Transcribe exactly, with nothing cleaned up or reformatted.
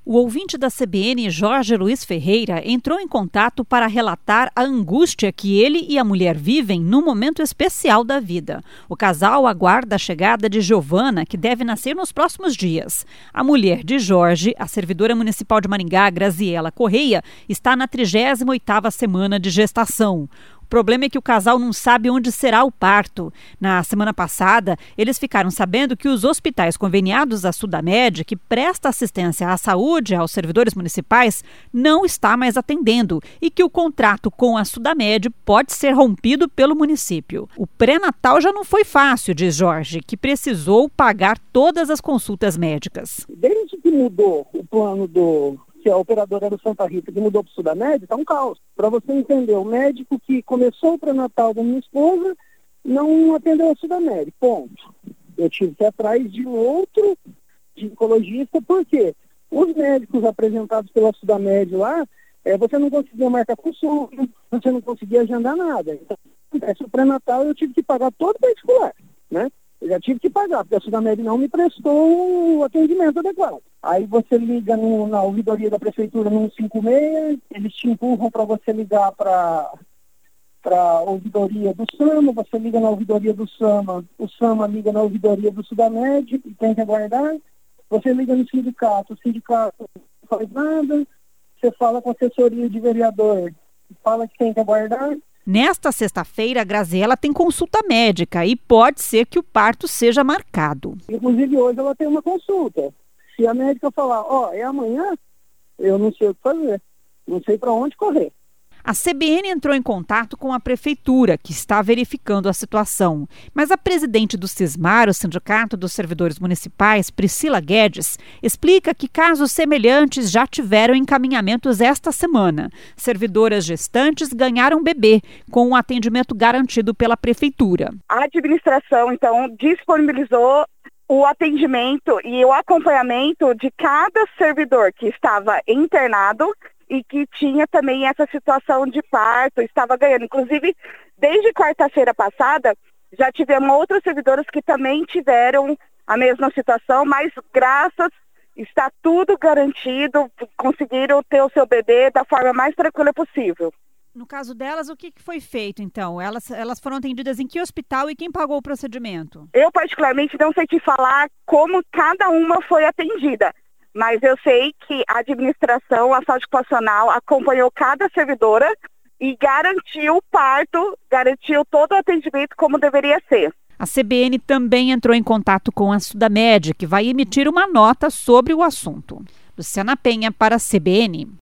O ouvinte da C B N, Jorge Luiz Ferreira, entrou em contato para relatar a angústia que ele e a mulher vivem num momento especial da vida. O casal aguarda a chegada de Giovana, que deve nascer nos próximos dias. A mulher de Jorge, a servidora municipal de Maringá, Graziela Correia, está na trigésima oitava semana de gestação. O problema é que o casal não sabe onde será o parto. Na semana passada, eles ficaram sabendo que os hospitais conveniados à Sudamed, que presta assistência à saúde aos servidores municipais, não está mais atendendo e que o contrato com a Sudamed pode ser rompido pelo município. O pré-natal já não foi fácil, diz Jorge, que precisou pagar todas as consultas médicas. Desde que mudou o plano do... que a operadora era o Santa Rita, que mudou para o Sudamed, está um caos. Para você entender, o médico que começou o pré-natal da minha esposa não atendeu a Sudamed, ponto. Eu tive que ir atrás de um outro ginecologista, porque os médicos apresentados pela Sudamed lá, é, você não conseguia marcar consulta, você não conseguia agendar nada. Então, o pré-natal eu tive que pagar todo particular, né? Eu já tive que pagar, porque a Sudamed não me prestou o atendimento adequado. Aí você liga no, na ouvidoria da prefeitura no cento e cinquenta e seis, eles te empurram para você ligar para a ouvidoria do SAMA, você liga na ouvidoria do SAMA, o SAMA liga na ouvidoria do Sudamed e tem que aguardar. Você liga no sindicato, o sindicato não faz nada, você fala com a assessoria de vereador, fala que tem que aguardar. Nesta sexta-feira, a Graziela tem consulta médica e pode ser que o parto seja marcado. Inclusive, hoje ela tem uma consulta. Se a médica falar, ó, oh, é amanhã, eu não sei o que fazer, não sei para onde correr. A C B N entrou em contato com a prefeitura, que está verificando a situação. Mas a presidente do Sismar, o Sindicato dos Servidores Municipais, Priscila Guedes, explica que casos semelhantes já tiveram encaminhamentos esta semana. Servidoras gestantes ganharam bebê, com um atendimento garantido pela prefeitura. A administração, então, disponibilizou o atendimento e o acompanhamento de cada servidor que estava internado e que tinha também essa situação de parto, estava ganhando. Inclusive, desde quarta-feira passada, já tivemos outras servidoras que também tiveram a mesma situação, mas graças, está tudo garantido, conseguiram ter o seu bebê da forma mais tranquila possível. No caso delas, o que foi feito, então? Elas, elas foram atendidas em que hospital e quem pagou o procedimento? Eu, particularmente, não sei te falar como cada uma foi atendida. Mas eu sei que a administração, a saúde ocupacional, acompanhou cada servidora e garantiu o parto, garantiu todo o atendimento como deveria ser. A C B N também entrou em contato com a Sudamed, que vai emitir uma nota sobre o assunto. Luciana Penha para a C B N.